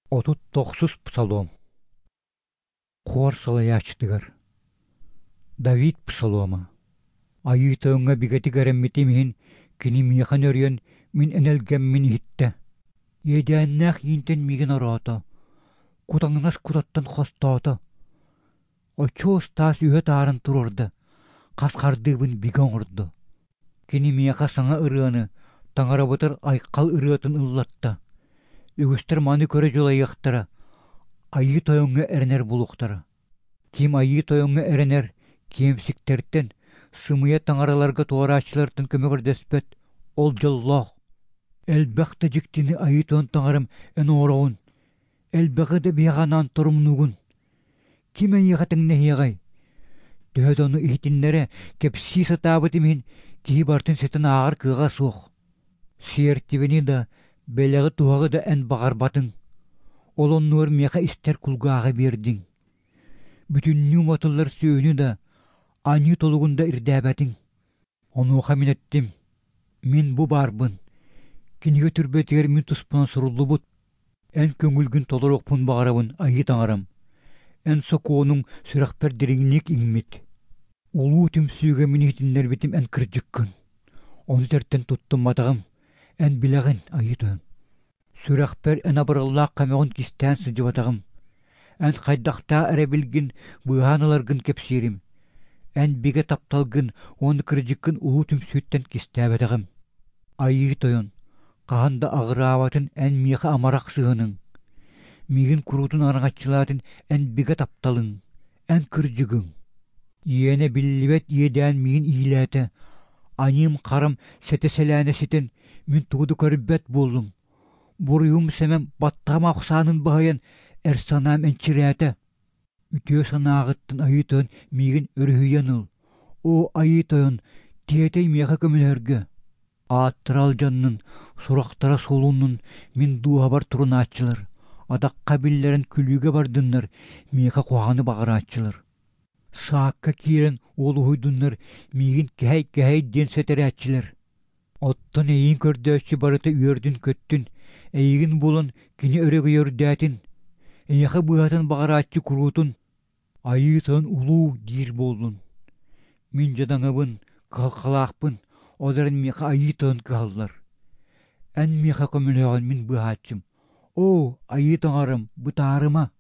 Отут тохсус псалом. Хор салаячтыгар. Давид псалома. Айытыңа бигати гараммитимин кини михан өрйөн мин энелгем мин хитте. Едяннах йинтен миген орото. Кутаңнас кутаттан хостото. Очоос таас үһө таарын турурда. Каскардыбын биген орду. Кини мияха саңа ырыаны таңарабытыр айқал ырыатын ыллатта. Үгістер маны көрі жолайықтара. Айы тойыңы әрінер бұлықтара. Ким айы тойыңы әрінер, кемсіктерттен, сымыя таңараларға туарачылардың көмігірдеспет, ол жыллоқ. Әлбәқті жіктіні айы тойын таңарым ән орауын. Әлбәқі де бияғанан тұрымнуғын. Ким әйіғатың нәхиғай? Дөйдону ихтінлері кепсі сатабытымын кейі бартын сетін ағыр кыға соқ. Сиертивені да, бәләғы туағы да ән бағар батын. Олон нуар меха истер кулгағы бердің. Бүтінню матылар сөйіні да, аню толуғында ирдәбәтің. Онуға мен әттім. Мен бұ барбын. Кенеге түрбетігер мен тұспынан сұрулы бұд. Ән көңілгін толыр оқпын бағарабын айы таңарам. Ән соқуының сүрақпер дереңінек иңмет. Олу түмсүйге мен етінлер бетім ән кірджіккін. Оны тәрттен тұттым матағым. Ән біләғін айы тойын. Сүрәқпер ән абыраллақ қамағын кистән сыджыбатағым. Ән қайдақта әрі білгін бұйханаларғын кепсерім. Ән биге тапталғын оны кірджіккін ұлу түмсүйттен кистәбәтағым. Айы тойын. Қағанда ағыраватын ән меха амарақ сығының. Меген күрутын араңатчылатын ән биге тапталың. Ән кірджігің. Иені білібет едән меген ийләті. Аним қарым сәтеселәне сетен мен туғды көріббет болдың. Бурыйым сәмем баттағым ақсанын бағайын әрсанам әнчірәті. Үтіе санағыттын айытын меген өрхүйен ұл. О айытын тиетей меха көмілерге. Аттырал жанның, сұрақтара солуның мен дуға бар тұрын атчылар. Адақ қабиллерін күліге бардынлар, меха қоғаны бағыр атчылар. Сааққа киерін олы хойдынлар, меген кәй ден сәтер атчылар. Оттан әйін көрдөші барыты үйердін көттін, әйгін болын кені өрегі өрдәтін, әйіқі бұғатын бағыр атчы күрутын, айытын ұлу дир болдың. Мен жадаңыбын, қылқалақпын, одарын меха айытын қалдар. Ән меха көміліғын мен бұғатшым. О, айытыңарым, бұтарыма.